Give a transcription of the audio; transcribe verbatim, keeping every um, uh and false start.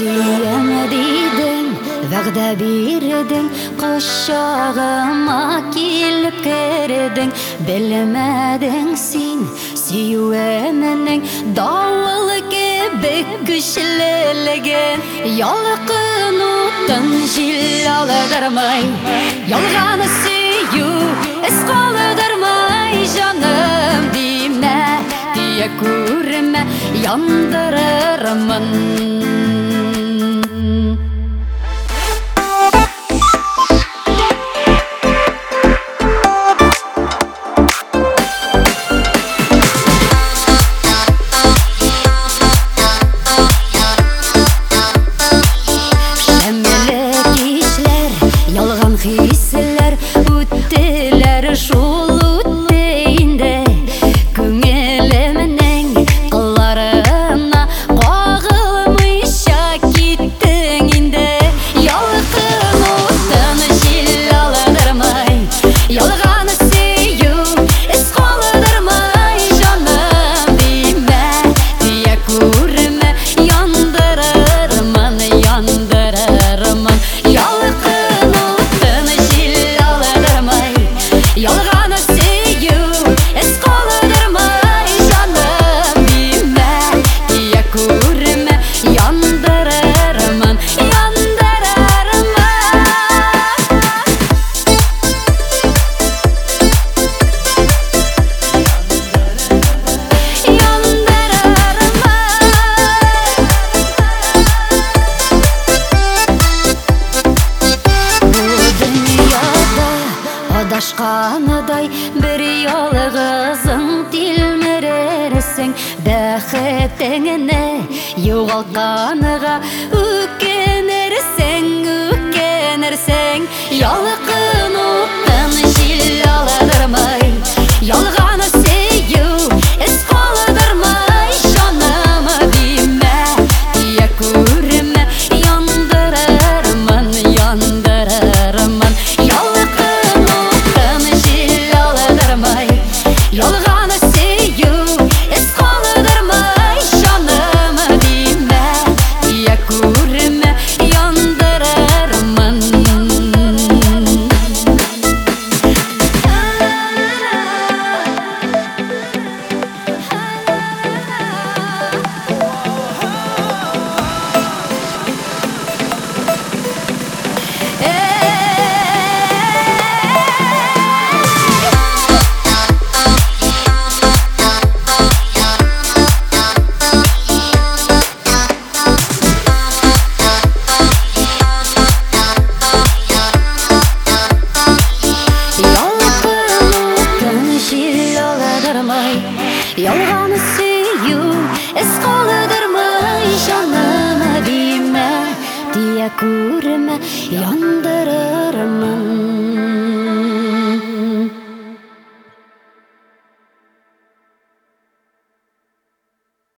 Сөйем дейдің, вәғдә бирдің, құшағыма келіп кірдің. Білмәдің сен сүйуімнің дауыл кебек күшлілігін. Ялқын оттың жел алдырмай, ялғаны сүйу іс қалдырмай. Жаным дейме, дия көрме, яндырырмын. Хисләр үттеләр шул үттейінде, күңелемнең қыларына қағылмыйша киттің инде. Ялқын оттың жел алдырмай, ялғаны сүйу іс қалдырмай. Жаным дейме, дия көрме, яндырырмын, яндырырмын. Ялқын ялғаны сүйу іс қалдырмай. Жаным дейме, дия көрме, яндырырмын, яндырырмын. Адашқаныдай бір ялғызың телмірерсің. Бәхетіңіне жоғалтқаныға өкенерсің, өкенерсің. Ялқын оттың жел алдырмай, ялғаны сүйу іс қалдырмай. Жаным дейме, дия көрме, яндырырмын, яндырырмын. Ялғаны сүйу іс қалдырмай. Жаным дейме, дия көрме, яндырырмын. Ялғаны сүйу іс қалдырмай. Жаным дейме, дия көрме, яндырырмын.